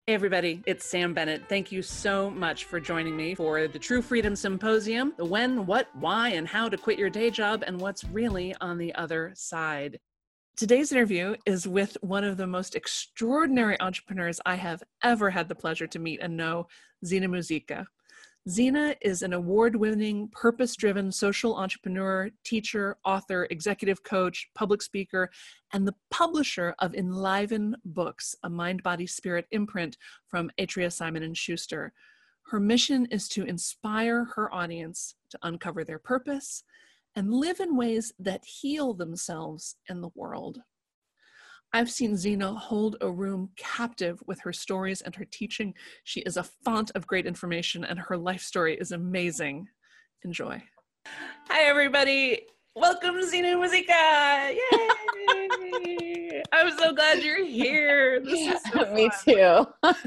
Hey everybody, it's Sam Bennett. Thank you so much for joining me for the True Freedom Symposium, the when, what, why, and how to quit your day job and what's really on the other side. Today's interview is with one of the most extraordinary entrepreneurs I have ever had the pleasure to meet and know, Zena Muzica. Zena is an award-winning, purpose-driven social entrepreneur, teacher, author, executive coach, public speaker, and the publisher of Enliven Books, a mind-body-spirit imprint from Atria Simon & Schuster. Her mission is to inspire her audience to uncover their purpose and live in ways that heal themselves and the world. I've seen Zena hold a room captive with her stories and her teaching. She is a font of great information, and her life story is amazing. Enjoy. Hi, everybody. Welcome, Zena Muzica. Yay! I'm so glad you're here. This is so Me too.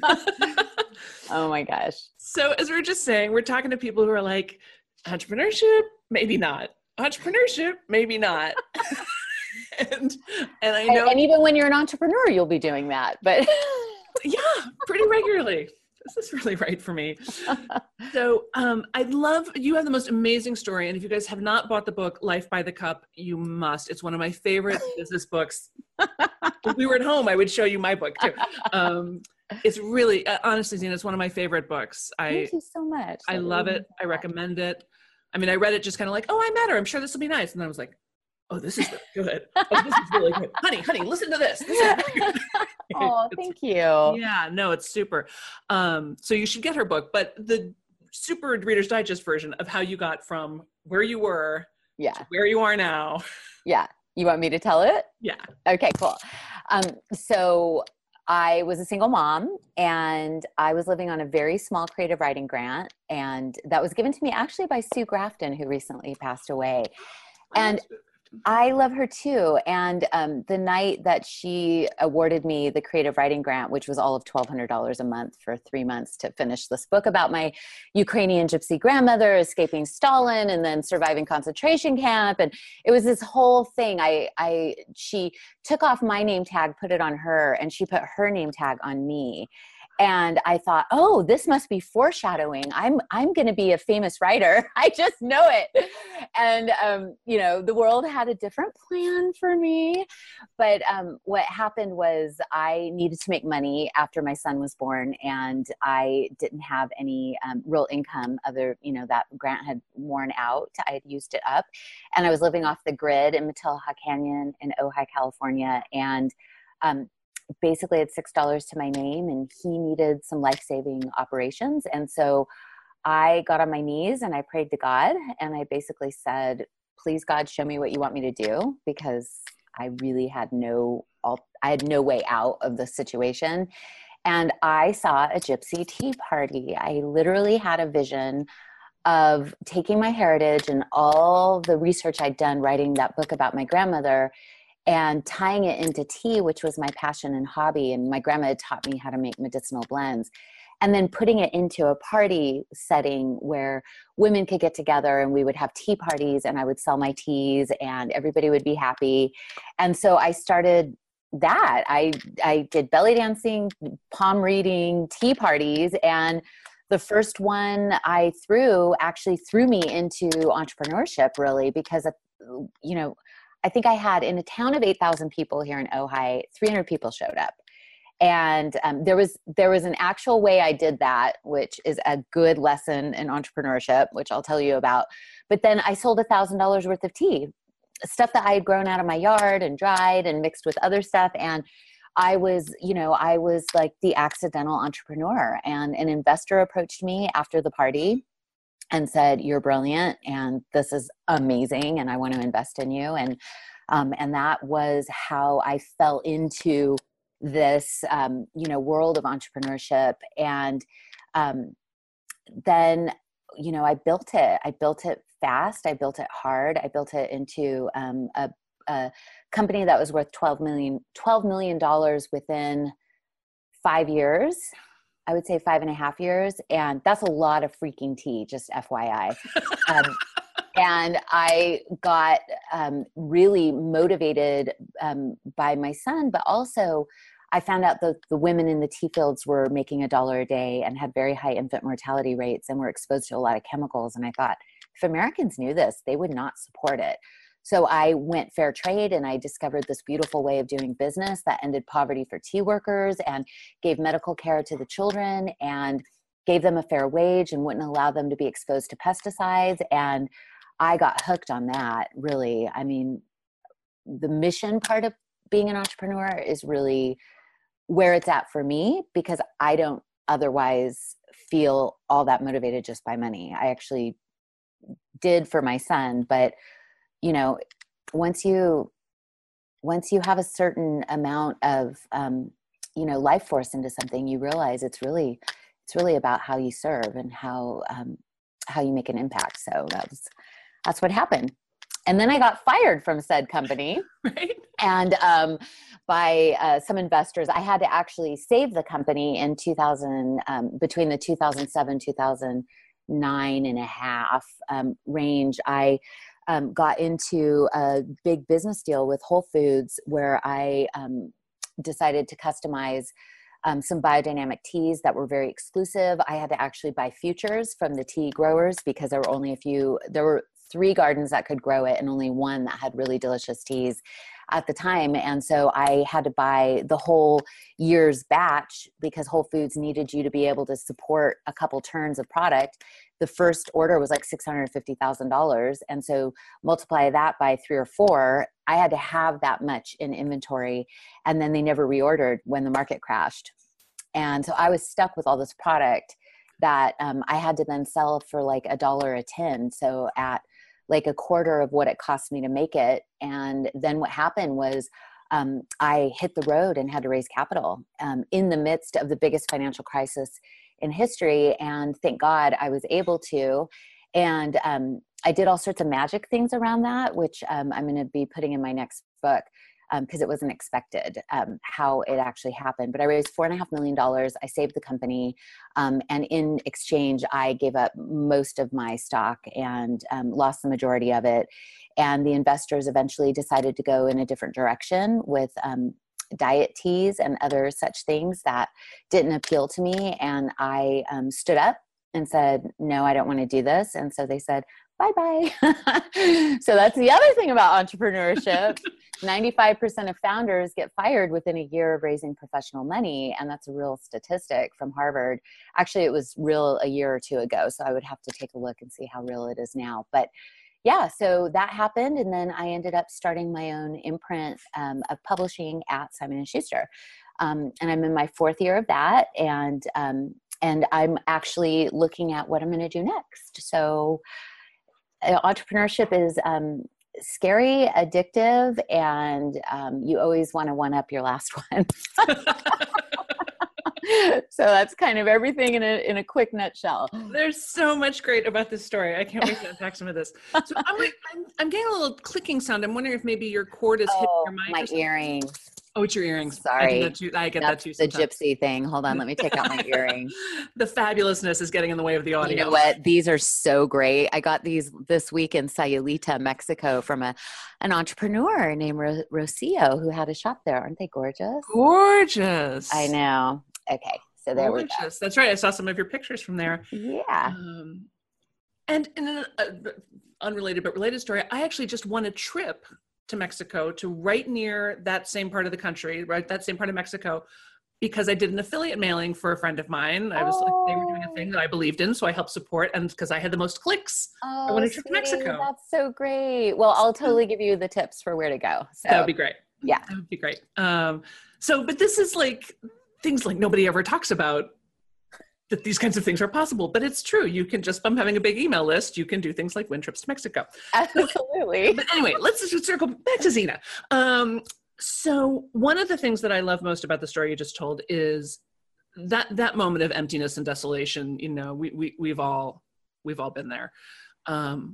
Oh my gosh. So as we were just saying, we're talking to people who are like, entrepreneurship, maybe not. Entrepreneurship, maybe not. And I know, and even when you're an entrepreneur, you'll be doing that, but yeah, pretty regularly. This is really right for me. So I'd love, you have the most amazing story. And if you guys have not bought the book, Life by the Cup, you must. It's one of my favorite business books. If we were at home, I would show you my book too. It's really, honestly, Zena, it's one of my favorite books. Thank you so much. I love it. I recommend it. I mean, I read it just kind of like, oh, I met her. I'm sure this will be nice. And then I was like, oh, this is really good. Oh, this is really good. Honey, listen to this. Oh, thank you. Yeah, no, it's super. So you should get her book, but the super Reader's Digest version of how you got from where you were to where you are now. Yeah. You want me to tell it? Yeah. Okay, cool. So I was a single mom and I was living on a very small creative writing grant. And that was given to me actually by Sue Grafton, who recently passed away. And I love her too. And the night that she awarded me the creative writing grant, which was all of $1,200 a month for 3 months to finish this book about my Ukrainian gypsy grandmother escaping Stalin and then surviving concentration camp. And it was this whole thing. She took off my name tag, put it on her, and she put her name tag on me. And I thought, oh, this must be foreshadowing. I'm going to be a famous writer. I just know it. And, the world had a different plan for me. But what happened was I needed to make money after my son was born. And I didn't have any real income other, that grant had worn out. I had used it up. And I was living off the grid in Matilah Canyon in Ojai, California. And basically had $6 to my name, and he needed some life-saving operations. And so I got on my knees and I prayed to God, and I basically said, please God, show me what you want me to do, because I really had I had no way out of the situation. And I saw a gypsy tea party. I literally had a vision of taking my heritage and all the research I'd done writing that book about my grandmother and tying it into tea, which was my passion and hobby. And my grandma had taught me how to make medicinal blends. And then putting it into a party setting where women could get together and we would have tea parties and I would sell my teas and everybody would be happy. And so I started that. I did belly dancing, palm reading, tea parties. And the first one I threw actually threw me into entrepreneurship, really, because, I think I had, in a town of 8,000 people here in Ojai, 300 people showed up. And there was an actual way I did that, which is a good lesson in entrepreneurship, which I'll tell you about. But then I sold $1,000 worth of tea, stuff that I had grown out of my yard and dried and mixed with other stuff. And I was like the accidental entrepreneur. And an investor approached me after the party and said, "You're brilliant and this is amazing and I want to invest in you." And that was how I fell into this, world of entrepreneurship. And then, I built it. I built it fast. I built it hard. I built it into a company that was worth $12 million within 5 years. I would say 5.5 years. And that's a lot of freaking tea, just FYI. And I got really motivated by my son, but also I found out that the women in the tea fields were making $1 a day and had very high infant mortality rates and were exposed to a lot of chemicals. And I thought, if Americans knew this, they would not support it. So I went fair trade, and I discovered this beautiful way of doing business that ended poverty for tea workers and gave medical care to the children and gave them a fair wage and wouldn't allow them to be exposed to pesticides. And I got hooked on that, really. I mean, the mission part of being an entrepreneur is really where it's at for me, because I don't otherwise feel all that motivated just by money. I actually did for my son, but you know, once you have a certain amount of, life force into something, you realize it's really about how you serve and how you make an impact. So that's what happened. And then I got fired from said company. Right. And by some investors, I had to actually save the company in 2000, between the 2007, 2009 and a half range. I got into a big business deal with Whole Foods where I decided to customize some biodynamic teas that were very exclusive. I had to actually buy futures from the tea growers because there were 3 gardens that could grow it and only 1 that had really delicious teas at the time. And so I had to buy the whole year's batch because Whole Foods needed you to be able to support a couple turns of product. The first order was like $650,000. And so multiply that by 3 or 4, I had to have that much in inventory. And then they never reordered when the market crashed. And so I was stuck with all this product that I had to then sell for like $1 a tin. So at like a quarter of what it cost me to make it. And then what happened was I hit the road and had to raise capital in the midst of the biggest financial crisis in history. And thank God I was able to. And I did all sorts of magic things around that, which I'm going to be putting in my next book because it wasn't expected how it actually happened. But I raised $4.5 million. I saved the company. And in exchange, I gave up most of my stock and lost the majority of it. And the investors eventually decided to go in a different direction with diet teas and other such things that didn't appeal to me. And I stood up and said, no, I don't want to do this. And so they said, bye-bye. So that's the other thing about entrepreneurship. 95% of founders get fired within a year of raising professional money. And that's a real statistic from Harvard. Actually, it was real a year or 2 ago. So I would have to take a look and see how real it is now. But yeah, so that happened. And then I ended up starting my own imprint of publishing at Simon & Schuster. And I'm in my 4th year of that. And I'm actually looking at what I'm going to do next. So entrepreneurship is scary, addictive, and you always want to one-up your last one. So that's kind of everything in a quick nutshell. There's so much great about this story. I can't wait to unpack some of this. So I'm getting a little clicking sound. I'm wondering if maybe your cord is hitting your mic. My earrings. Oh, it's your earrings. Sorry. I get that too sometimes. The gypsy thing. Hold on. Let me take out my earrings. The fabulousness is getting in the way of the audio. You know what? These are so great. I got these this week in Sayulita, Mexico from an entrepreneur named Rocio who had a shop there. Aren't they gorgeous? Gorgeous. I know. Okay. So there we go. That's right. I saw some of your pictures from there. Yeah. And in an unrelated but related story, I actually just won a trip to Mexico, to right near that same part of the country, right? That same part of Mexico, because I did an affiliate mailing for a friend of mine. I was like, they were doing a thing that I believed in, so I helped support. And because I had the most clicks, I won a trip to Mexico. That's so great. Well, I'll totally give you the tips for where to go. So that would be great. Yeah. That would be great. But this is like things like nobody ever talks about, that these kinds of things are possible, but it's true. You can just, from having a big email list, you can do things like win trips to Mexico. Absolutely. But anyway, let's just circle back to Zena. So one of the things that I love most about the story you just told is that moment of emptiness and desolation. You know, we've all been there. But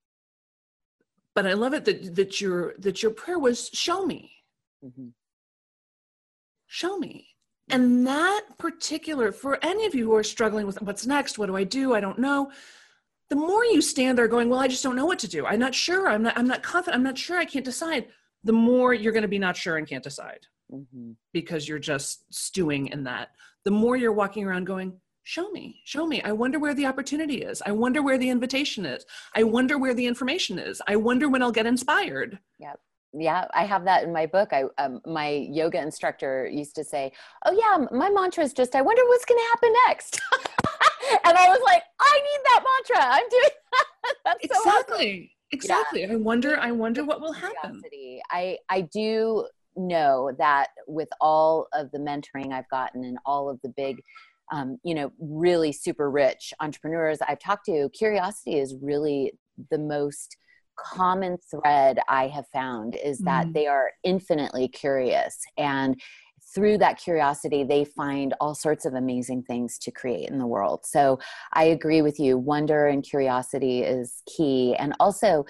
I love it that your prayer was, show me. Mm-hmm. Show me. And that particular, for any of you who are struggling with what's next, what do? I don't know. The more you stand there going, well, I just don't know what to do. I'm not sure. I'm not confident. I'm not sure. I can't decide. The more you're going to be not sure and can't decide. Mm-hmm. because you're just stewing in that. The more you're walking around going, show me. I wonder where the opportunity is. I wonder where the invitation is. I wonder where the information is. I wonder when I'll get inspired. Yep. Yeah, I have that in my book. My yoga instructor used to say, "Oh yeah, my mantra is just, I wonder what's going to happen next." And I was like, I need that mantra. I'm doing that. That's exactly. So awesome. Exactly. Yeah. I wonder what will happen. I do know that with all of the mentoring I've gotten and all of the big, really super rich entrepreneurs I've talked to, curiosity is really the most common thread I have found, is that they are infinitely curious, and through that curiosity they find all sorts of amazing things to create in the world. So I agree with you, wonder and curiosity is key. And also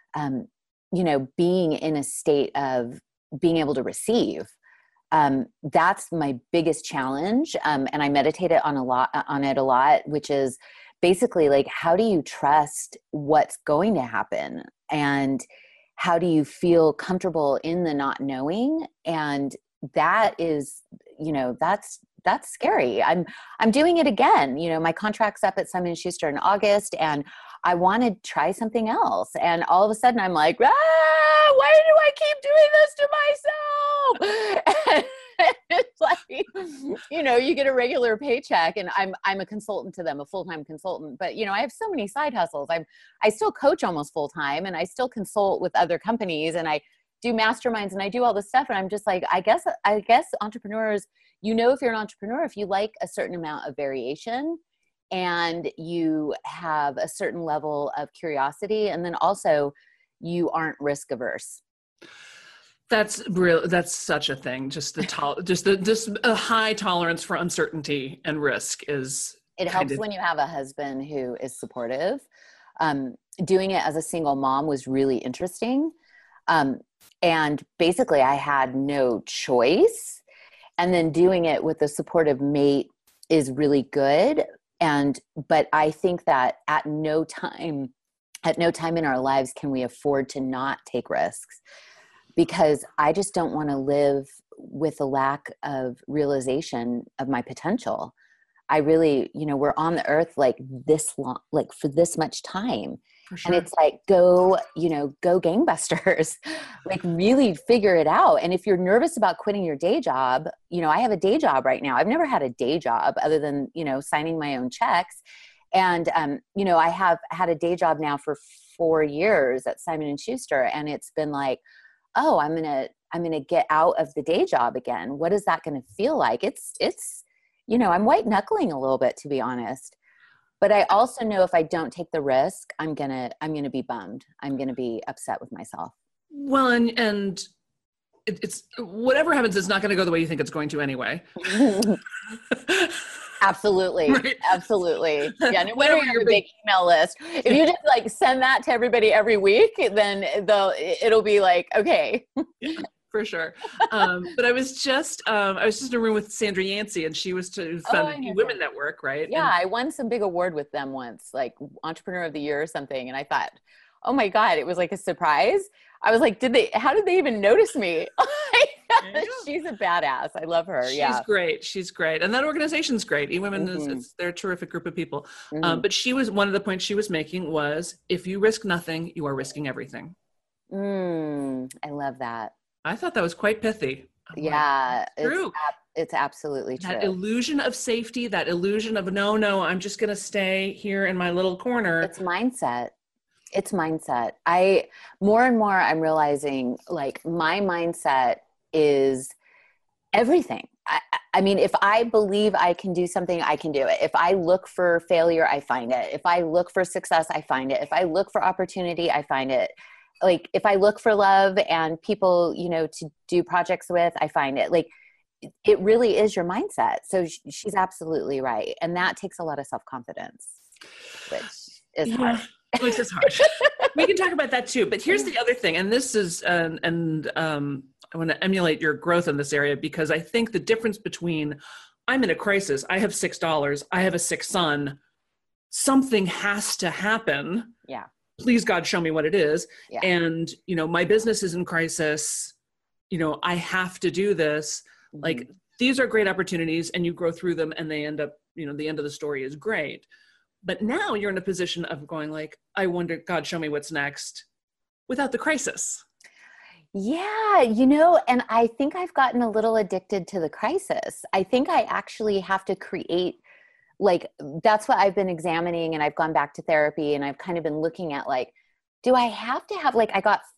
being in a state of being able to receive, that's my biggest challenge. And I meditate on it a lot, which is basically like, how do you trust what's going to happen? And how do you feel comfortable in the not knowing? And that is, that's scary. I'm doing it again. My contract's up at Simon & Schuster in August, and I want to try something else. And all of a sudden I'm like, why do I keep doing this to myself? It's like, you get a regular paycheck, and I'm a consultant to them, a full-time consultant, but I have so many side hustles. I still coach almost full-time, and I still consult with other companies, and I do masterminds, and I do all this stuff. And I'm just like, I guess entrepreneurs, if you're an entrepreneur, if you like a certain amount of variation and you have a certain level of curiosity, and then also you aren't risk averse. That's real. That's such a thing. Just a high tolerance for uncertainty and risk is. It helps when you have a husband who is supportive. Doing it as a single mom was really interesting. And basically I had no choice. And then doing it with a supportive mate is really good. But I think that at no time in our lives can we afford to not take risks, because I just don't want to live with a lack of realization of my potential. I really, we're on the earth like this long, like for this much time. For sure. And it's like, go gangbusters, like really figure it out. And if you're nervous about quitting your day job, I have a day job right now. I've never had a day job other than, signing my own checks. And, I have had a day job now for 4 years at Simon & Schuster. And it's been like, oh, I'm going to get out of the day job again. What is that going to feel like? It's, I'm white knuckling a little bit, to be honest. But I also know if I don't take the risk, I'm going to be bummed. I'm going to be upset with myself. Well, and it's whatever happens, it's not going to go the way you think it's going to anyway. Absolutely. Right. Absolutely. Yeah. No matter your big email list, if you just like send that to everybody every week, then it'll be like, okay. Yeah, for sure. But I was just in a room with Sandra Yancey, and she was founded the Women Network, right? Yeah. I won some big award with them once, like Entrepreneur of the Year or something. And I thought, oh my God, it was like a surprise. I was like, how did they even notice me? She's a badass. I love her. She's great. And that organization's great. eWomen they're a terrific group of people. But one of the points she was making was, if you risk nothing, you are risking everything. I love that. I thought that was quite pithy. True. It's absolutely true. That illusion of safety, that illusion of no, I'm just going to stay here in my little corner. It's mindset. More and more I'm realizing, like, my mindset is everything. I mean, if I believe I can do something, I can do it. If I look for failure, I find it. If I look for success, I find it. If I look for opportunity, I find it. Like, if I look for love and people, to do projects with, I find it. Like, it really is your mindset. So she's absolutely right. And that takes a lot of self-confidence, which is hard. Which is hard. We can talk about that too. But here's the other thing. And this is, I want to emulate your growth in this area, because I think the difference between, I'm in a crisis, I have $6, I have a sick son, something has to happen. Yeah. Please God, show me what it is. Yeah. And, my business is in crisis. I have to do this. Like, these are great opportunities, and you grow through them, and they end up, the end of the story is great. But now you're in a position of going like, I wonder, God, show me what's next, without the crisis. Yeah, and I think I've gotten a little addicted to the crisis. I think I actually have to create, like, that's what I've been examining, and I've gone back to therapy, and I've kind of been looking at, like, do I have to have, like,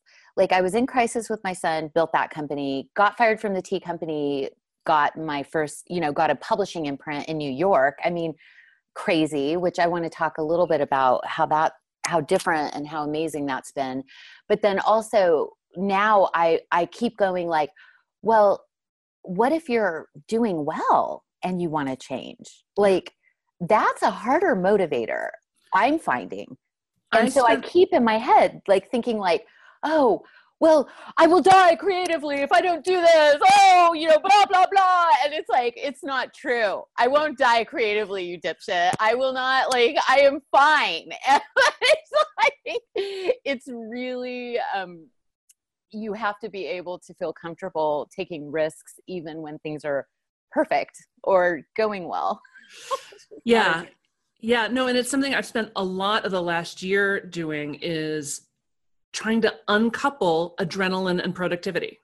I was in crisis with my son, built that company, got fired from the tea company, got my first, got a publishing imprint in New York. I mean, crazy, which I want to talk a little bit about how different and how amazing that's been. But then also now I keep going like, well, what if you're doing well and you want to change? Like, that's a harder motivator, I'm finding. And so I keep in my head, like, thinking like, oh, well, I will die creatively if I don't do this. Oh, blah, blah, blah. And it's like, it's not true. I won't die creatively, you dipshit. I will not, like, I am fine. And it's like, it's really, you have to be able to feel comfortable taking risks, even when things are perfect or going well. Yeah. Yeah. No, and it's something I've spent a lot of the last year doing, is trying to uncouple adrenaline and productivity.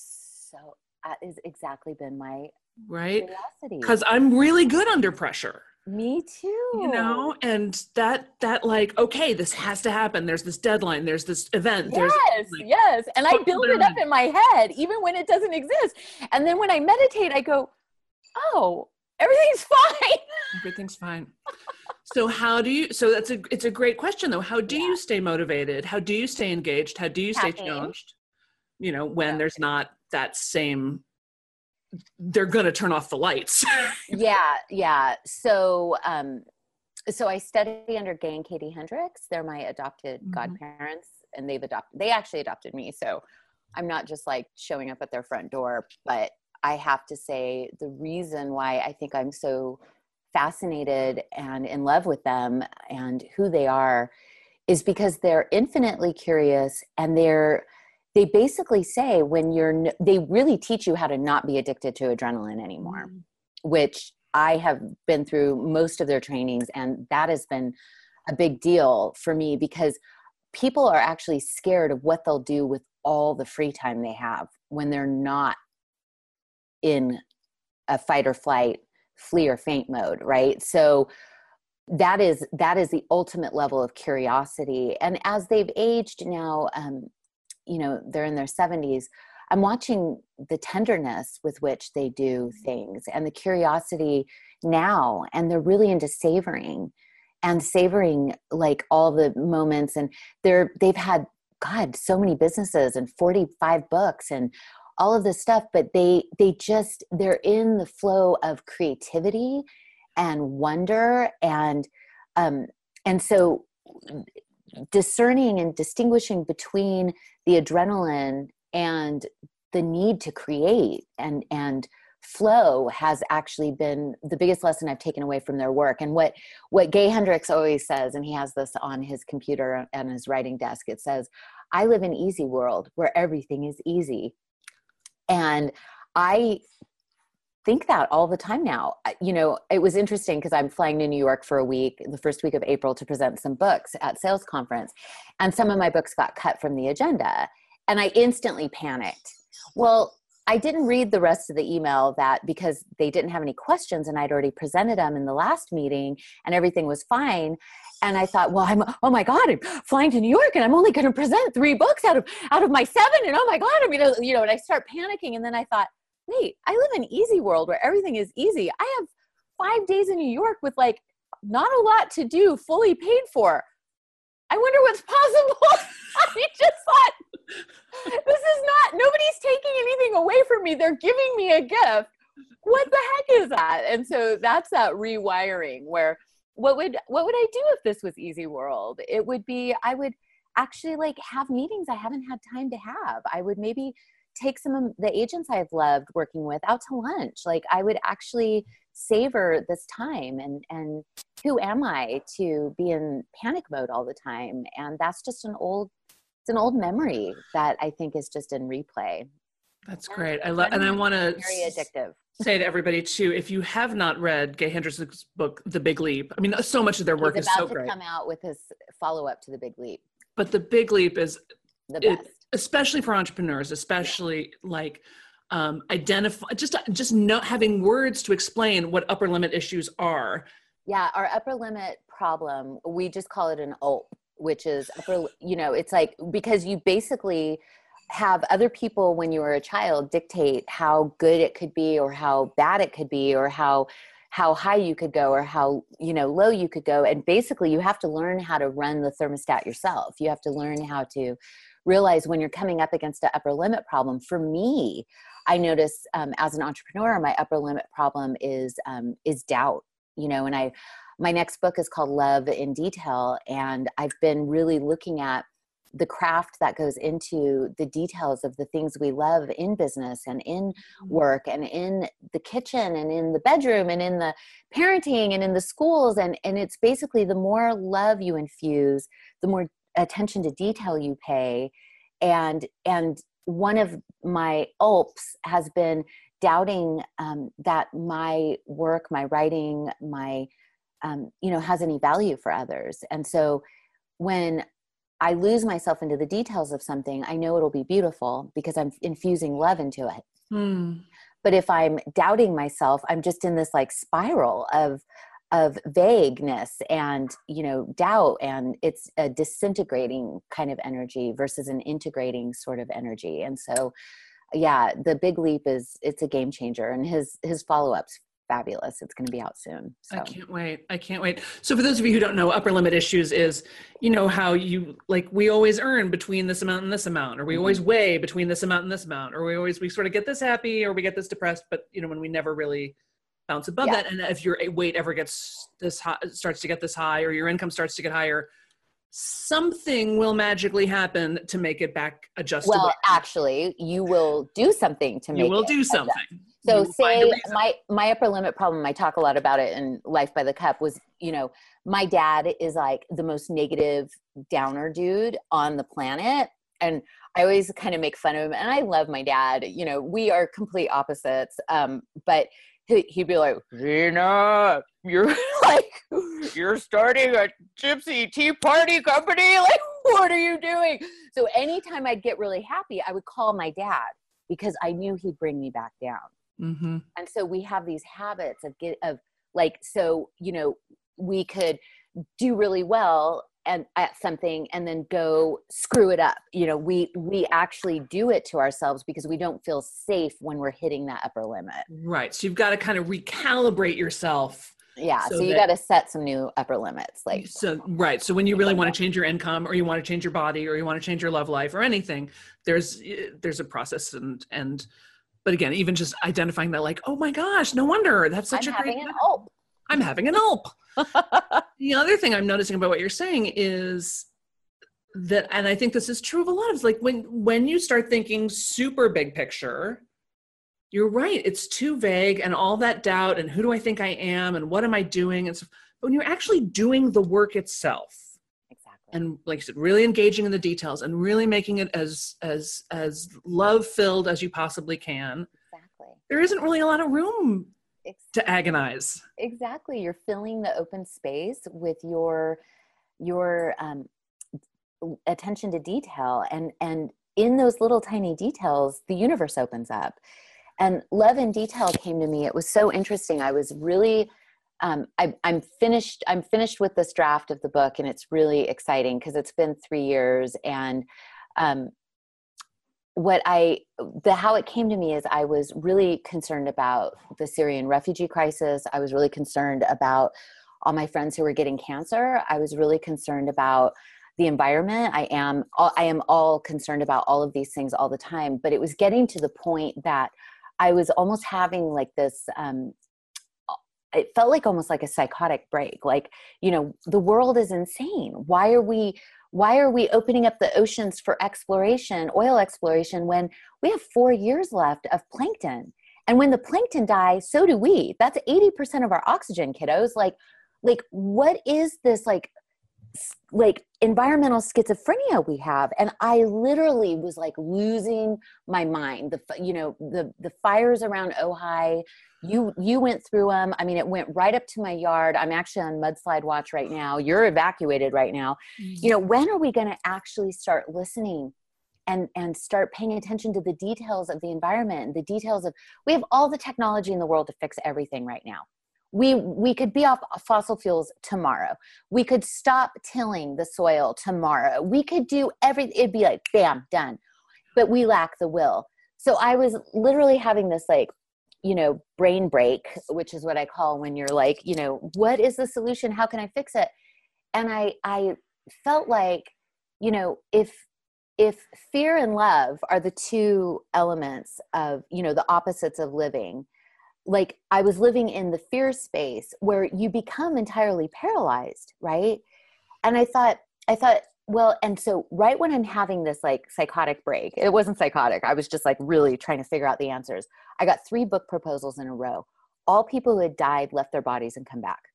That has exactly been my curiosity. Because I'm really good under pressure. Me too. And that like, okay, this has to happen. There's this deadline. There's this event. Yes. And I build it up in my head, even when it doesn't exist. And then when I meditate, I go, oh, everything's fine. Everything's fine. So it's a great question though. How do you stay motivated? How do you stay engaged? How do you stay challenged? When there's not that same, they're going to turn off the lights. Yeah. So I study under Gay and Katie Hendricks. They're my adopted godparents, and they actually adopted me. So I'm not just like showing up at their front door, but I have to say the reason why I think I'm so fascinated and in love with them and who they are is because they're infinitely curious, and they basically say they really teach you how to not be addicted to adrenaline anymore, which I have been through most of their trainings. And that has been a big deal for me, because people are actually scared of what they'll do with all the free time they have when they're not in a fight or flight, flee or faint mode, right? So that is the ultimate level of curiosity. And as they've aged now, they're in their 70s, I'm watching the tenderness with which they do things and the curiosity now, and they're really into savoring like all the moments. And they've had, God, so many businesses and 45 books and all of this stuff, but they're in the flow of creativity and wonder. And so discerning and distinguishing between the adrenaline and the need to create and flow has actually been the biggest lesson I've taken away from their work. And what Gay Hendricks always says, and he has this on his computer and his writing desk, it says, I live in easy world where everything is easy. And I think that all the time now. It was interesting because I'm flying to New York for a week, the first week of April, to present some books at Sales Conference. And some of my books got cut from the agenda. And I instantly panicked. Well, I didn't read the rest of the email because they didn't have any questions, and I'd already presented them in the last meeting and everything was fine. And I thought, well, oh my God, I'm flying to New York and I'm only going to present 3 books out of my 7. And oh my God, and I start panicking. And then I thought, wait, I live in easy world where everything is easy. I have 5 days in New York with like not a lot to do, fully paid for. I wonder what's possible. I just thought, nobody's taking anything away from me. They're giving me a gift. What the heck is that? And so that's that rewiring where what would I do if this was easy world? It would be, I would actually like have meetings I haven't had time to have. I would maybe take some of the agents I've loved working with out to lunch. Like I would actually savor this time and who am I to be in panic mode all the time? And that's just it's an old memory that I think is just in replay. That's great. I love, and I want to very addictive. Say to everybody too, if you have not read Gay Hendrickson's book, The Big Leap, I mean, so much of their work is so great. He's about to come out with his follow-up to The Big Leap. But The Big Leap is the best, especially for entrepreneurs, especially like identify, just not having words to explain what upper limit issues are. Yeah, our upper limit problem, we just call it an ULP, which is it's like, because you basically have other people when you were a child dictate how good it could be or how bad it could be or how high you could go or how low you could go. And basically you have to learn how to run the thermostat yourself. You have to learn how to realize when you're coming up against an upper limit problem. For me, I notice as an entrepreneur, my upper limit problem is doubt. And my next book is called Love in Detail, and I've been really looking at the craft that goes into the details of the things we love in business and in work and in the kitchen and in the bedroom and in the parenting and in the schools. And it's basically the more love you infuse, the more attention to detail you pay. And one of my ULPs has been doubting that my work, my writing, has any value for others. And so when I lose myself into the details of something, I know it'll be beautiful because I'm infusing love into it. But if I'm doubting myself, I'm just in this like spiral of vagueness and, doubt, and it's a disintegrating kind of energy versus an integrating sort of energy. And so, yeah, The Big Leap it's a game changer, and his follow-up's fabulous. It's going to be out soon. So. I can't wait. So for those of you who don't know, upper limit issues is, how you, like, we always earn between this amount and this amount, or we always weigh between this amount and this amount, or we sort of get this happy or we get this depressed, but when we never really bounce above that. And if your weight ever gets this high, starts to get this high, or your income starts to get higher, something will magically happen to make it back adjustable. Well, actually, you will do something to make it. You will do something. So say my upper limit problem, I talk a lot about it in Life by the Cup, was, my dad is like the most negative downer dude on the planet. And I always kind of make fun of him, and I love my dad. We are complete opposites. But he'd be like, Gina, you're starting a gypsy tea party company? Like, what are you doing? So anytime I'd get really happy, I would call my dad because I knew he'd bring me back down. Mm-hmm. And so we have these habits we could do really well and at something and then go screw it up. We actually do it to ourselves because we don't feel safe when we're hitting that upper limit. Right. So you've got to kind of recalibrate yourself. Yeah. So you got to set some new upper limits. Right. So when you really want to change your income, or you want to change your body, or you want to change your love life or anything, there's a process but again, even just identifying that, like, oh my gosh, no wonder that's such a great. I'm having an ULP. The other thing I'm noticing about what you're saying is that, and I think this is true of a lot of, like, when you start thinking super big picture, you're right. It's too vague, and all that doubt, and who do I think I am, and what am I doing? And stuff. But when you're actually doing the work itself, exactly, and like I said, really engaging in the details and really making it as love filled as you possibly can, exactly, there isn't really a lot of room to agonize. Exactly. You're filling the open space with your attention to detail, and in those little tiny details, the universe opens up. And Love in Detail came to me. It was so interesting. I was really, I'm finished with this draft of the book, and it's really exciting because it's been 3 years. And how it came to me is I was really concerned about the Syrian refugee crisis. I was really concerned about all my friends who were getting cancer. I was really concerned about the environment. I am all concerned about all of these things all the time, but it was getting to the point that I was almost having like this, it felt like almost like a psychotic break. Like, the world is insane. Why are we opening up the oceans for exploration, oil exploration, when we have 4 years left of plankton? And when the plankton die, so do we. That's 80% of our oxygen, kiddos. Like what is this, like, like environmental schizophrenia we have. And I literally was like losing my mind. The fires around Ojai, you went through them. I mean, it went right up to my yard. I'm actually on mudslide watch right now. You're evacuated right now. When are we going to actually start listening and start paying attention to the details of the environment, the details of, we have all the technology in the world to fix everything right now. We could be off fossil fuels tomorrow. We could stop tilling the soil tomorrow. We could do everything. It'd be like, bam, done. But we lack the will. So I was literally having this like, brain break, which is what I call when you're like, what is the solution? How can I fix it? And I felt like, if fear and love are the two elements of, the opposites of living, like I was living in the fear space where you become entirely paralyzed, right? And I thought, well, and so right when I'm having this like psychotic break, it wasn't psychotic. I was just like really trying to figure out the answers. I got 3 book proposals in a row. All people who had died, left their bodies and come back.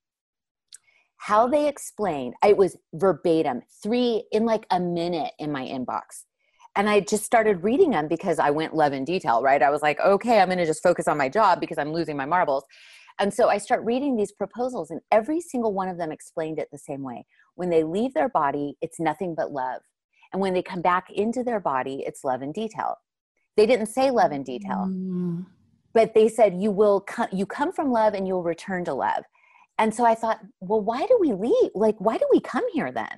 How they explained, it was verbatim, 3 in like a minute in my inbox. And I just started reading them because I went love in detail, right? I was like, okay, I'm going to just focus on my job because I'm losing my marbles. And so I start reading these proposals, and every single one of them explained it the same way. When they leave their body, it's nothing but love. And when they come back into their body, it's love in detail. They didn't say love in detail, but they said you come from love and you'll return to love. And so I thought, well, why do we leave? Like, why do we come here then?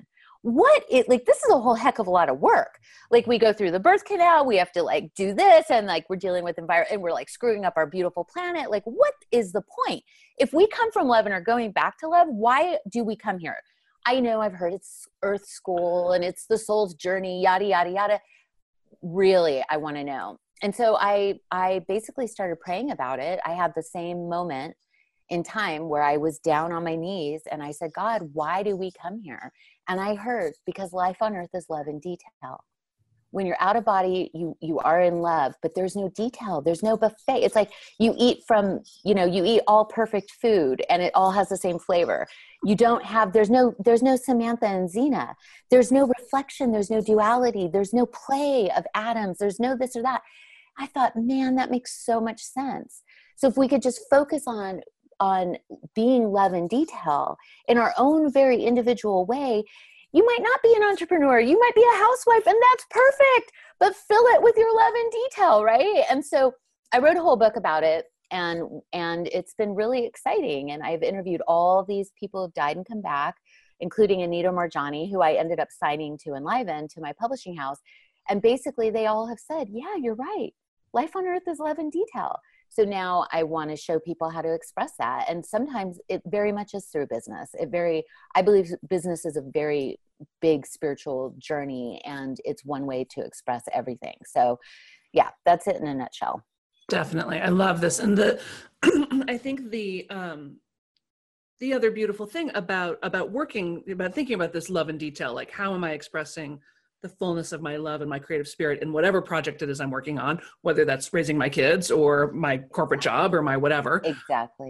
This is a whole heck of a lot of work. Like we go through the birth canal, we have to like do this, and like we're dealing with environment, and we're like screwing up our beautiful planet. Like, what is the point? If we come from love and are going back to love, why do we come here? I know I've heard it's Earth School and it's the soul's journey, yada, yada, yada. Really, I want to know. And so I basically started praying about it. I had the same moment in time where I was down on my knees and I said, God, why do we come here? And I heard, because life on earth is love in detail. When you're out of body, you are in love, but there's no detail. There's no buffet. It's like you eat you eat all perfect food and it all has the same flavor. There's no Samantha and Xena. There's no reflection. There's no duality. There's no play of atoms. There's no this or that. I thought, man, that makes so much sense. So if we could just focus on being love in detail in our own very individual way, you might not be an entrepreneur, you might be a housewife, and that's perfect, but fill it with your love in detail, right? And so I wrote a whole book about it, and it's been really exciting. And I've interviewed all these people who've died and come back, including Anita Morjani, who I ended up signing to Enliven, to my publishing house. And basically they all have said, yeah, you're right. Life on earth is love in detail. So now I want to show people how to express that. And sometimes it very much is through business. I believe business is a very big spiritual journey, and it's one way to express everything. So yeah, that's it in a nutshell. Definitely. I love this. And I think the other beautiful thing about thinking about this love in detail, like how am I expressing the fullness of my love and my creative spirit in whatever project it is I'm working on, whether that's raising my kids or my corporate job or my whatever. Exactly.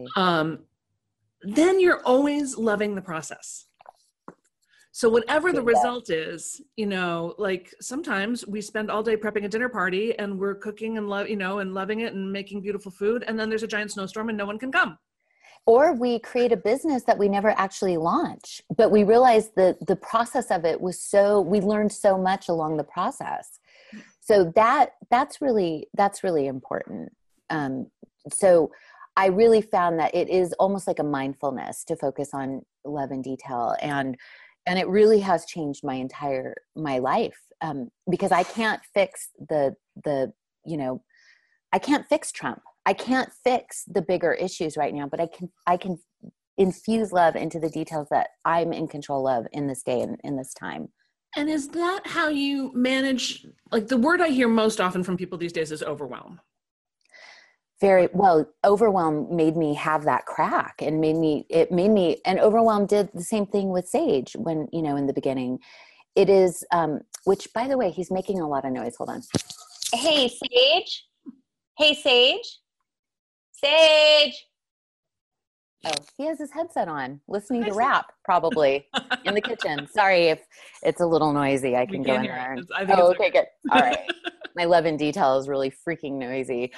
Then you're always loving the process. So whatever the result is, like sometimes we spend all day prepping a dinner party and we're cooking and and loving it and making beautiful food. And then there's a giant snowstorm and no one can come. Or we create a business that we never actually launch, but we realized that the process of it was we learned so much along the process. So that's really important. So I really found that it is almost like a mindfulness to focus on love and detail. And it really has changed my life, because I can't fix I can't fix Trump. I can't fix the bigger issues right now, but I can infuse love into the details that I'm in control of in this day and in this time. And is that how you manage, like the word I hear most often from people these days is overwhelm? Very well. Overwhelm made me have that crack, and and overwhelm did the same thing with Sage when, in the beginning. It is, which by the way, he's making a lot of noise. Hold on. Hey, Sage. Hey, Sage. Sage. Oh, he has his headset on, listening to rap, probably in the kitchen. Sorry if it's a little noisy. I We can go can't in hear there. it. And, I think oh, it's okay, good. All right. My Love in Detail is really freaking noisy.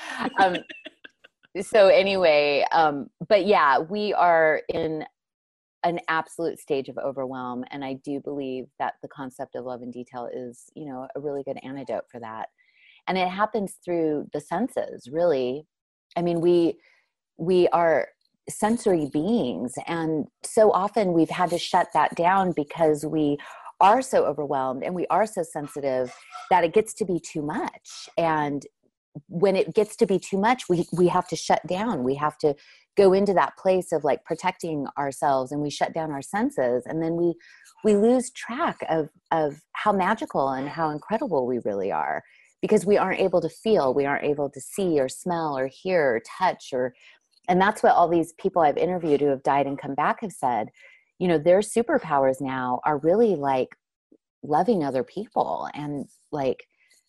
So anyway, but yeah, we are in an absolute stage of overwhelm. And I do believe that the concept of Love in Detail is, you know, a really good antidote for that. And it happens through the senses, really. I mean, we are sensory beings, and so often we've had to shut that down because we are so overwhelmed and we are so sensitive that it gets to be too much. And when it gets to be too much, we have to shut down. We have to go into that place of like protecting ourselves, and we shut down our senses, and then we lose track of how magical and how incredible we really are, because we aren't able to feel, we aren't able to see or smell or hear or touch. Or and that's what all these people I've interviewed who have died and come back have said. You know, their superpowers now are really like loving other people. And like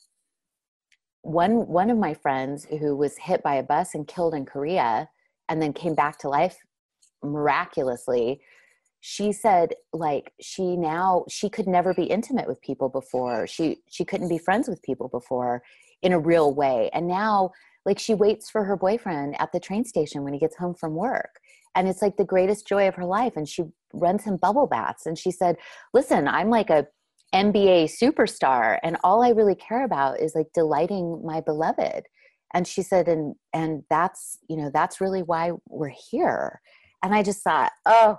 one of my friends who was hit by a bus and killed in Korea and then came back to life miraculously, she said like she could never be intimate with people before. She couldn't be friends with people before in a real way. And now like she waits for her boyfriend at the train station when he gets home from work. And it's like the greatest joy of her life. And she runs him bubble baths. And she said, listen, I'm like a NBA superstar, and all I really care about is like delighting my beloved. And she said, and that's, you know, that's really why we're here. And I just thought,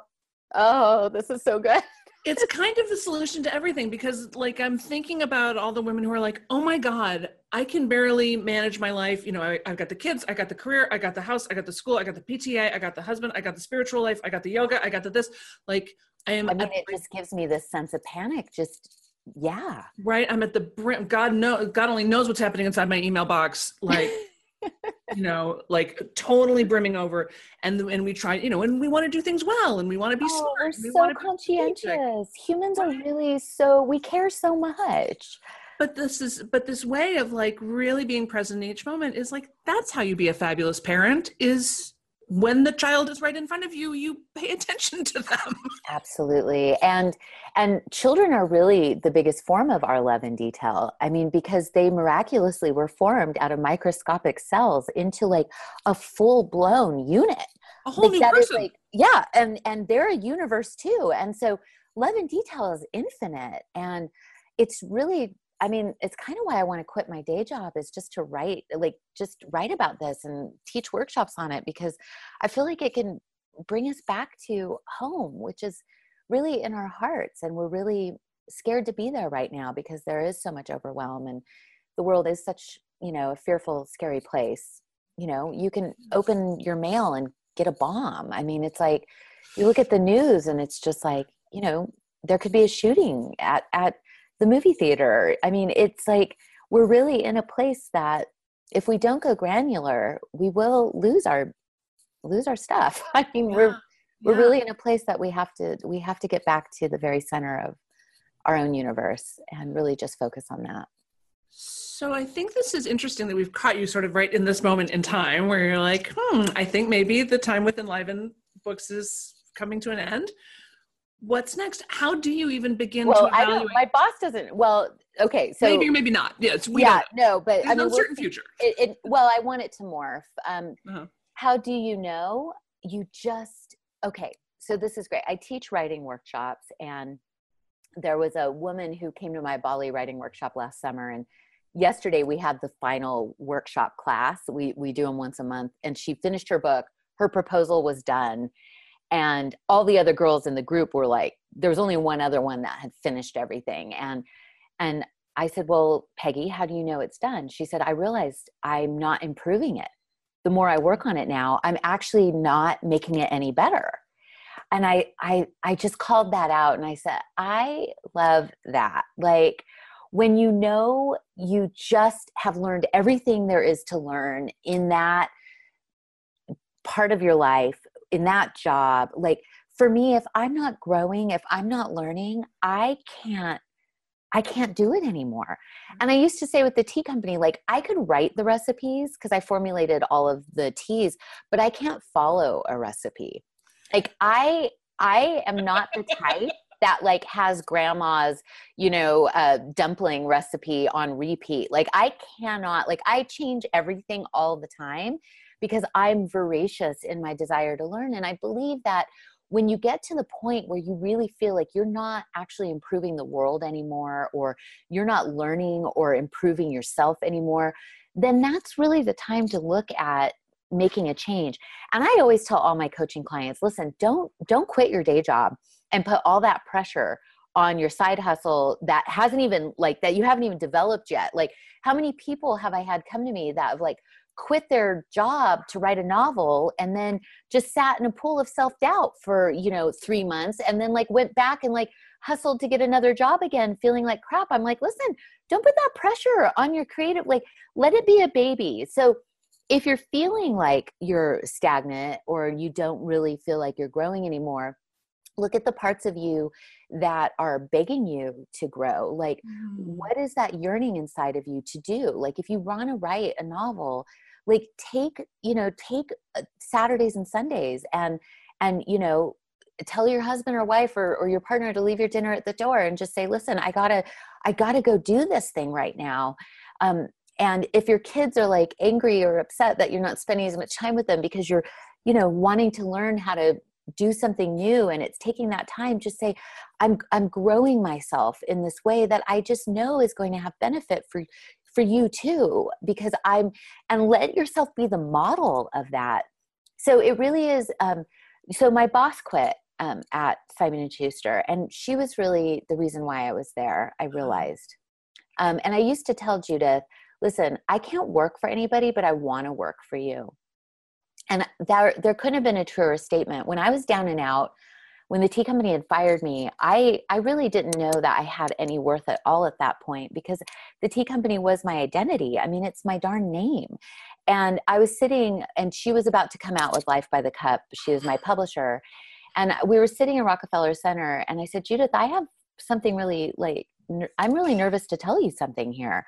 oh, this is so good. It's kind of the solution to everything, because like I'm thinking about all the women who are like, oh my God, I can barely manage my life. You know, I've got the kids, I got the career, I got the house, I got the school, I got the PTA, I got the husband, I got the spiritual life, I got the yoga, I got the this. Like I mean, it just gives me this sense of panic. Just, yeah. Right. I'm at the brim. God only knows what's happening inside my email box. Like, you know, like totally brimming over. And we try, you know, and we want to do things well, and we want to be smart. We're so conscientious. Humans are really we care so much. But this way of like really being present in each moment is like, that's how you be a fabulous parent, is when the child is right in front of you, you pay attention to them. Absolutely. And children are really the biggest form of our love in detail. I mean, because they miraculously were formed out of microscopic cells into like a full blown unit. A whole new person. Yeah. And they're a universe too. And so love in detail is infinite. And it's really, I mean, it's kind of why I want to quit my day job, is just to write about this and teach workshops on it, because I feel like it can bring us back to home, which is really in our hearts. And we're really scared to be there right now because there is so much overwhelm, and the world is such, you know, a fearful, scary place. You know, you can open your mail and get a bomb. I mean, it's like, you look at the news and it's just like, you know, there could be a shooting at the movie theater. I mean, it's like, we're really in a place that if we don't go granular, we will lose our stuff. I mean, we're really in a place that we have to get back to the very center of our own universe and really just focus on that. So I think this is interesting that we've caught you sort of right in this moment in time where you're like, I think maybe the time with Enliven Books is coming to an end. What's next? How do you even begin to evaluate? I don't, my boss doesn't. Well, okay, so maybe or maybe not. Yes, no, but there's I mean, no certain future. Well, I want it to morph. How do you know? You just So this is great. I teach writing workshops, and there was a woman who came to my Bali writing workshop last summer, and yesterday we had the final workshop class. We do them once a month, and she finished her book. Her proposal was done. And all the other girls in the group were like, there was only one other one that had finished everything. And I said, well, Peggy, how do you know it's done? She said, I realized I'm not improving it. The more I work on it now, I'm actually not making it any better. And I just called that out, and I said, I love that. Like, when you know you just have learned everything there is to learn in that part of your life, in that job. Like, for me, if I'm not growing, if I'm not learning, I can't do it anymore. And I used to say with the tea company, like, I could write the recipes because I formulated all of the teas, but I can't follow a recipe. Like I am not the type that like has grandma's, dumpling recipe on repeat. Like I cannot, like I change everything all the time because I'm voracious in my desire to learn. And I believe that when you get to the point where you really feel like you're not actually improving the world anymore, or you're not learning or improving yourself anymore, then that's really the time to look at making a change. And I always tell all my coaching clients, listen, don't quit your day job and put all that pressure on your side hustle that hasn't even like that you haven't even developed yet. Like how many people have I had come to me that have like quit their job to write a novel and then just sat in a pool of self-doubt for, 3 months and then like went back and like hustled to get another job again, feeling like crap. I'm like, listen, don't put that pressure on your creative, like let it be a baby. So if you're feeling like you're stagnant or you don't really feel like you're growing anymore, look at the parts of you that are begging you to grow. Like, what is that yearning inside of you to do? Like, if you want to write a novel, like take Saturdays and Sundays and, tell your husband or wife or your partner to leave your dinner at the door and just say, listen, I gotta go do this thing right now. And if your kids are like angry or upset that you're not spending as much time with them because you're, wanting to learn how to do something new and it's taking that time, just say, I'm growing myself in this way that I just know is going to have benefit for you too, because and let yourself be the model of that. So it really is. So my boss quit at Simon & Schuster, and she was really the reason why I was there, I realized. And I used to tell Judith, listen, I can't work for anybody, but I want to work for you. And there couldn't have been a truer statement. When I was down and out, when the tea company had fired me, I really didn't know that I had any worth at all at that point, because the tea company was my identity. I mean, it's my darn name. And I was sitting, and she was about to come out with Life by the Cup. She was my publisher. And we were sitting in Rockefeller Center, and I said, Judith, I have something really I'm really nervous to tell you something here.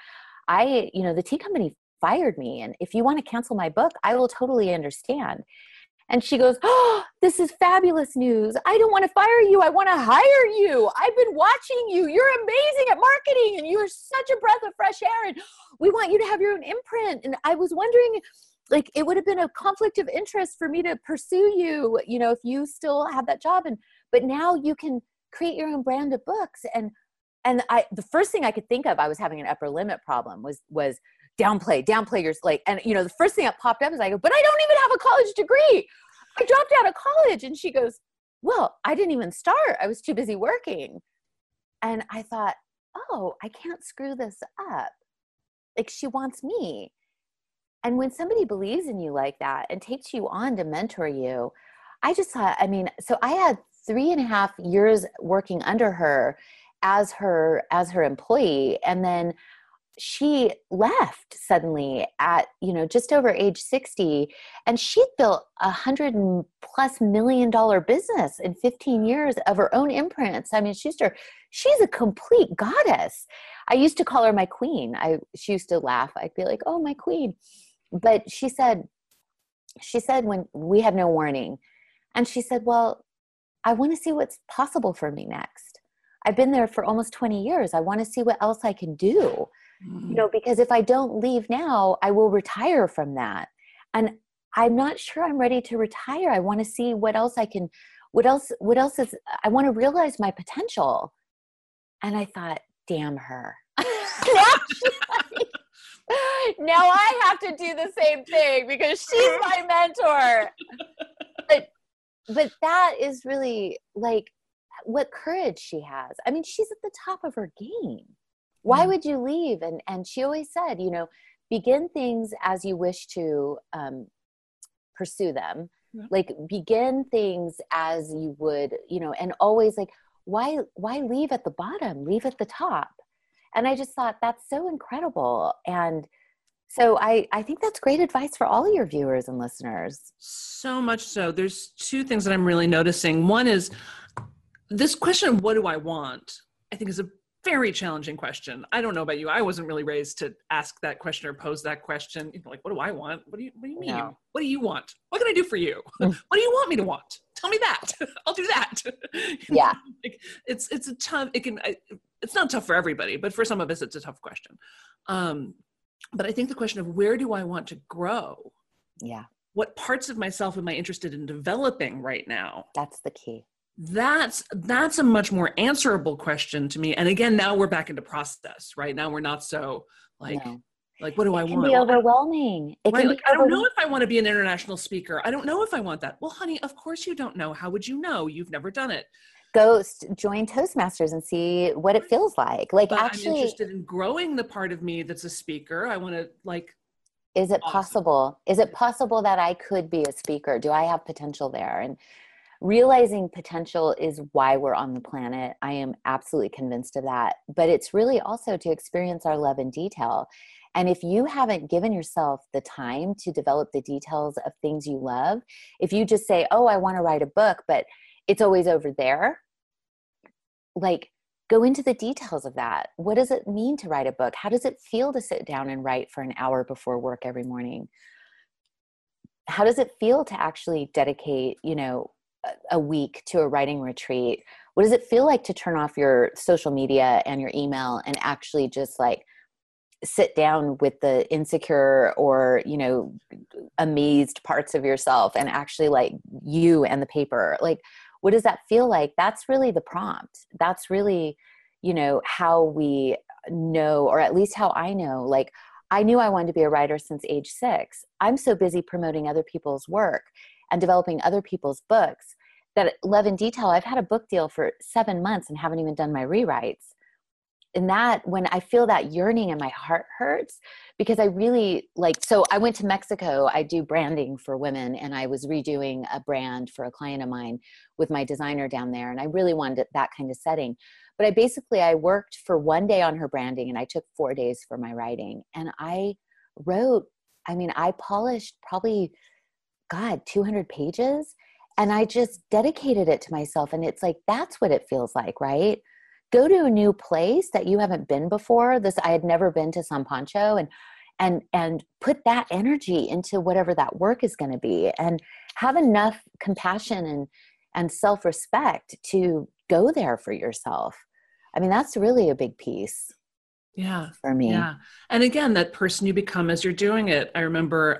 The tea company fired me. And if you want to cancel my book, I will totally understand. And she goes, oh, this is fabulous news. I don't want to fire you. I want to hire you. I've been watching you. You're amazing at marketing and you're such a breath of fresh air. And we want you to have your own imprint. And I was wondering, like, it would have been a conflict of interest for me to pursue you, if you still have that job. But now you can create your own brand of books. And the first thing I could think of, I was having an upper limit problem, was downplay your, like, and the first thing that popped up is I go, but I don't even have a college degree. I dropped out of college. And she goes, well, I didn't even start. I was too busy working. And I thought, oh, I can't screw this up. Like, she wants me. And when somebody believes in you like that and takes you on to mentor you, I just thought, so I had 3.5 years working under her as her employee. And then she left suddenly at, just over age 60, and she built $100+ million business in 15 years of her own imprint. Simon & Schuster, she's a complete goddess. I used to call her my queen. She used to laugh. I'd be like, oh, my queen. But she said when we had no warning, and she said, well, I want to see what's possible for me next. I've been there for almost 20 years. I want to see what else I can do. Because if I don't leave now, I will retire from that. And I'm not sure I'm ready to retire. I want to see what else I want to realize my potential. And I thought, damn her. Now I have to do the same thing because she's my mentor. But that is really like what courage she has. I mean, she's at the top of her game. Why would you leave? And she always said, begin things as you wish to pursue them. Yeah. Like, begin things as you would, and always like, why leave at the bottom? Leave at the top. And I just thought that's so incredible. And so I think that's great advice for all your viewers and listeners. So much so. There's two things that I'm really noticing. One is this question of what do I want, I think is a very challenging question. I don't know about you. I wasn't really raised to ask that question or pose that question. Like, what do I want? What do you mean? No. What do you want? What can I do for you? What do you want me to want? tell me that. I'll do that. Yeah. Like, it's a tough, it's not tough for everybody, but for some of us, it's a tough question. But I think the question of where do I want to grow? Yeah. What parts of myself am I interested in developing right now? That's the key. That's a much more answerable question to me. And again, now we're back into process, right? Now we're not so like, No. like, what do I It can want? be overwhelming. It can be I don't know if I want to be an international speaker. I don't know if I want that. Well, honey, of course you don't know. How would you know? You've never done it. Join Toastmasters and see what it feels like. Like, but actually, I'm interested in growing the part of me that's a speaker. I want to is it possible? Is it possible that I could be a speaker? Do I have potential there? And realizing potential is why we're on the planet. I am absolutely convinced of that. But it's really also to experience our love in detail. And if you haven't given yourself the time to develop the details of things you love, if you just say, oh, I want to write a book, but it's always over there, like, go into the details of that. What does it mean to write a book? How does it feel to sit down and write for an hour before work every morning? How does it feel to actually dedicate, a week to a writing retreat? What does it feel like to turn off your social media and your email and actually just like sit down with the insecure or, amazed parts of yourself and actually like you and the paper? Like, what does that feel like? That's really the prompt. That's really, how we know, or at least how I know, like, I knew I wanted to be a writer since age 6. I'm so busy promoting other people's work and developing other people's books that Love in Detail, I've had a book deal for 7 months and haven't even done my rewrites. And that, when I feel that yearning and my heart hurts, because I really so I went to Mexico, I do branding for women, and I was redoing a brand for a client of mine with my designer down there. And I really wanted that kind of setting. But I worked for 1 day on her branding, and I took 4 days for my writing. And I polished probably, 200 pages. And I just dedicated it to myself. And it's like, that's what it feels like, right? Go to a new place that you haven't been before. I had never been to San Pancho, and put that energy into whatever that work is going to be, and have enough compassion and self-respect to go there for yourself. I mean, that's really a big piece. Yeah. For me. Yeah. And again, that person you become as you're doing it. I remember,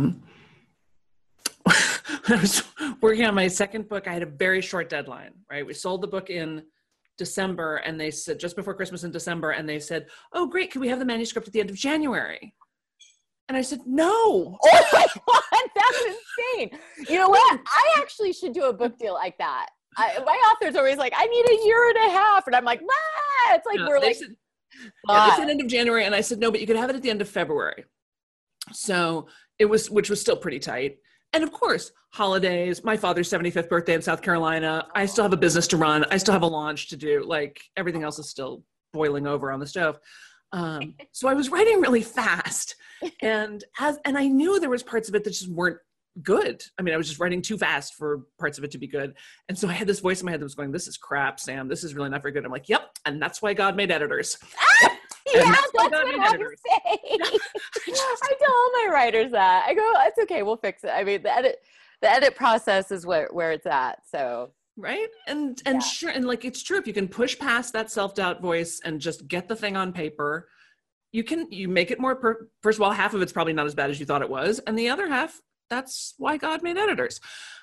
when I was working on my second book, I had a very short deadline, right? We sold the book in December, and they said just before Christmas in December, and they said, oh, great. Can we have the manuscript at the end of January? And I said, no. Oh my God, that's insane. You know what? I actually should do a book deal like that. My author's always like, I need a year and a half. And I'm like, nah. It's like, they said end of January. And I said, no, but you could have it at the end of February. So which was still pretty tight. And of course, holidays, my father's 75th birthday in South Carolina. I still have a business to run. I still have a launch to do. Like, everything else is still boiling over on the stove. So I was writing really fast, and I knew there was parts of it that just weren't good. I mean, I was just writing too fast for parts of it to be good. And so I had this voice in my head that was going, this is crap, Sam. This is really not very good. I'm like, yep. And that's why God made editors. Yeah, that's what I say. I tell all my writers that. I go, it's okay, we'll fix it. I mean, the edit process is where it's at. So right. And sure. And like, it's true. If you can push past that self-doubt voice and just get the thing on paper, you make it more, first of all, half of it's probably not as bad as you thought it was. And the other half, that's why God made editors.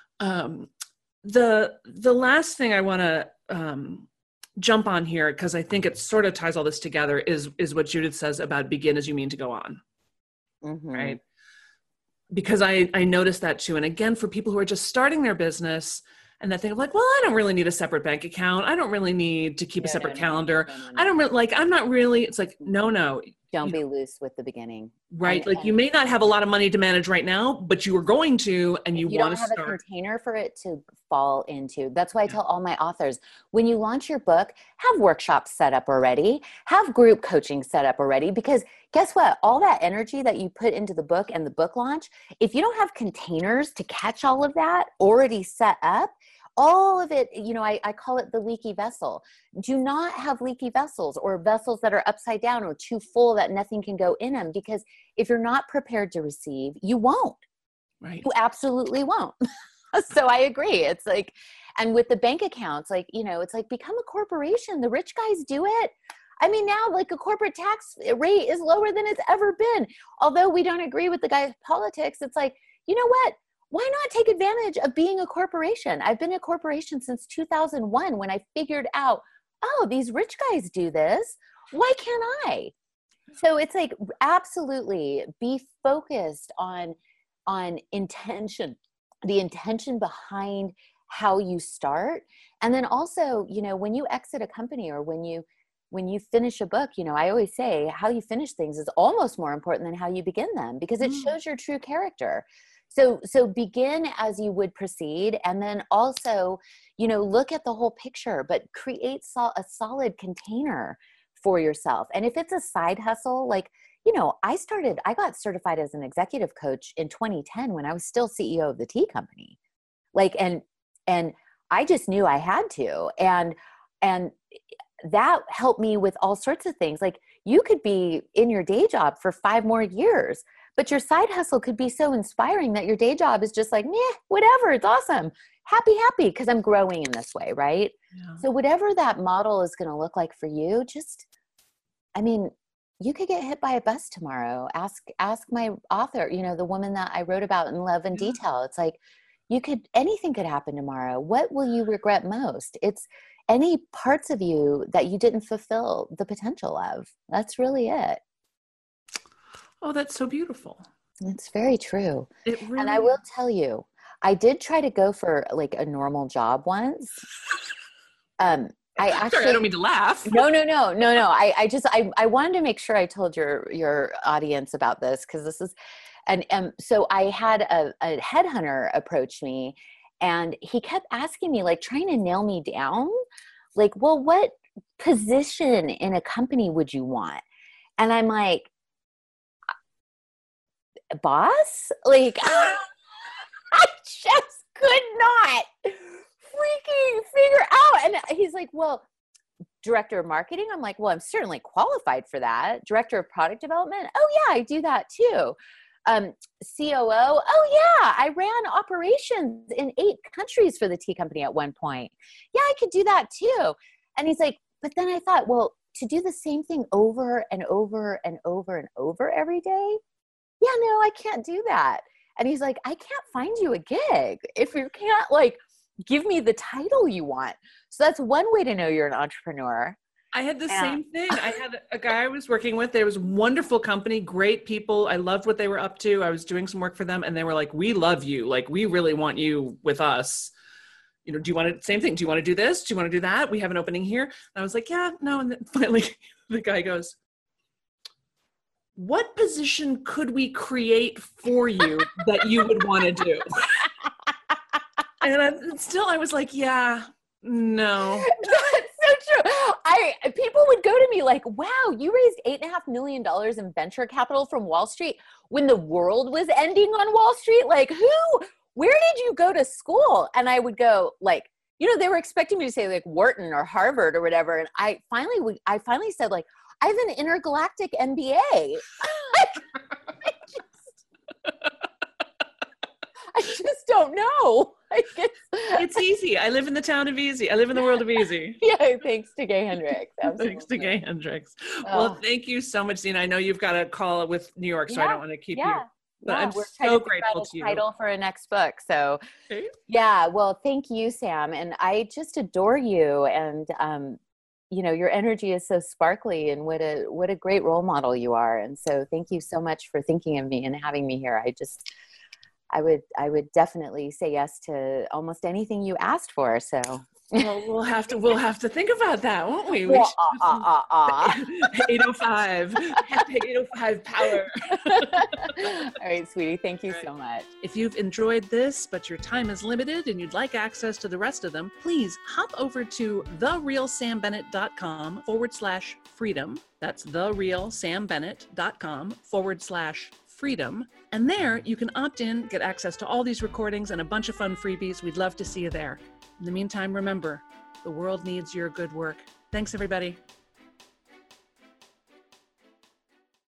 The last thing I want to jump on here, because I think it sort of ties all this together, is what Judith says about begin as you mean to go on. Mm-hmm. Right? Because I noticed that too. And again, for people who are just starting their business and that they're like, well, I don't really need a separate bank account. I don't really need to keep a separate calendar. I don't really I'm not really, it's like, no. Don't be loose with the beginning. Right. Like, you may not have a lot of money to manage right now, but you are going to, and you want to start. You don't have a container for it to fall into. That's why I tell all my authors, when you launch your book, have workshops set up already, have group coaching set up already, because guess what? All that energy that you put into the book and the book launch, if you don't have containers to catch all of that already set up, all of it, I call it the leaky vessel. Do not have leaky vessels, or vessels that are upside down or too full that nothing can go in them. Because if you're not prepared to receive, you won't. Right. You absolutely won't. So I agree. It's like, and with the bank accounts, like, it's like become a corporation. The rich guys do it. I mean, now like a corporate tax rate is lower than it's ever been. Although we don't agree with the guy's politics, it's like, you know what? Why not take advantage of being a corporation? I've been a corporation since 2001 when I figured out, oh, these rich guys do this. Why can't I? So it's like, absolutely be focused on intention, the intention behind how you start. And then also, when you exit a company or when you finish a book, I always say how you finish things is almost more important than how you begin them, because it shows your true character. So begin as you would proceed. And then also, look at the whole picture, but create a solid container for yourself. And if it's a side hustle, like, I got certified as an executive coach in 2010 when I was still CEO of the tea company. Like, and I just knew I had to. And that helped me with all sorts of things. Like, you could be in your day job for 5 more years, but your side hustle could be so inspiring that your day job is just like, meh, whatever, it's awesome. Happy, because I'm growing in this way, right? Yeah. So whatever that model is going to look like for you, you could get hit by a bus tomorrow. Ask my author, the woman that I wrote about in Love and Detail. It's like, anything could happen tomorrow. What will you regret most? It's any parts of you that you didn't fulfill the potential of. That's really it. Oh, that's so beautiful. It's very true. It really and I will tell you, I did try to go for like a normal job once. Sorry, I don't mean to laugh. No. I wanted to make sure I told your audience about this, because this is, and so I had a headhunter approach me, and he kept asking me, like, trying to nail me down, like, well, what position in a company would you want? And I'm like, boss? Like, I just could not freaking figure out. And he's like, well, director of marketing? I'm like, well, I'm certainly qualified for that. Director of product development? Oh yeah, I do that too. COO? Oh yeah, I ran operations in 8 countries for the tea company at one point. Yeah, I could do that too. And he's like, but then I thought, well, to do the same thing over and over and over and over every day? Yeah, no, I can't do that. And he's like, I can't find you a gig if you can't, like, give me the title you want. So that's one way to know you're an entrepreneur. I had the same thing. I had a guy I was working with. There was a wonderful company, great people. I loved what they were up to. I was doing some work for them, and they were like, we love you. Like, we really want you with us. Do you want to, same thing. Do you want to do this? Do you want to do that? We have an opening here. And I was like, yeah, no. And then finally the guy goes, what position could we create for you that you would want to do? And I was like, yeah, no. That's so true. People would go to me like, wow, you raised $8.5 million in venture capital from Wall Street when the world was ending on Wall Street. Like, where did you go to school? And I would go like, they were expecting me to say like Wharton or Harvard or whatever. And I finally said, like, I have an intergalactic MBA. I just don't know. It's easy. I live in the town of easy. I live in the world of easy. Yeah, thanks to Gay Hendricks. Absolutely. Thanks to Gay Hendricks. Well, thank you so much, Zena. I know you've got a call with New York, so I don't want to keep you. But I'm so grateful to you. Title for a next book. So yeah, well, thank you, Sam. And I just adore you. And, your energy is so sparkly, and what a great role model you are. And so thank you so much for thinking of me and having me here. I would definitely say yes to almost anything you asked for. So well, we'll have to think about that, won't we? 805 power. All right, sweetie. Thank you so much. If you've enjoyed this, but your time is limited and you'd like access to the rest of them, please hop over to therealsambennett.com/freedom. That's therealsambennett.com/freedom. And there you can opt in, get access to all these recordings and a bunch of fun freebies. We'd love to see you there. In the meantime, remember, the world needs your good work. Thanks, everybody.